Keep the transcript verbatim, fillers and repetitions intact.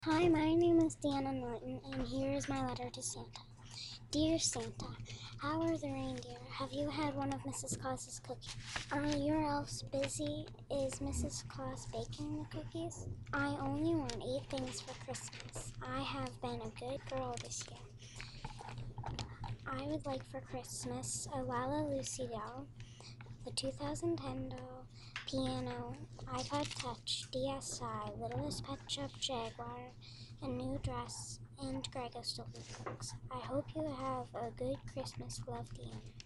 Hi, my name is Deanna Norton, and here is my letter to Santa. Dear Santa, how are the reindeer? Have you had one of Missus Claus's cookies? Are your elves busy? Is Missus Claus baking the cookies? I only want eight things for Christmas. I have been a good girl this year. I would like for Christmas a Lala Lucy doll, the two thousand ten doll, piano, iPod Touch, D S I, Littlest Pet Shop Jaguar, a new dress, and Grego Stolby books. I hope you have a good Christmas. Love, Deanna.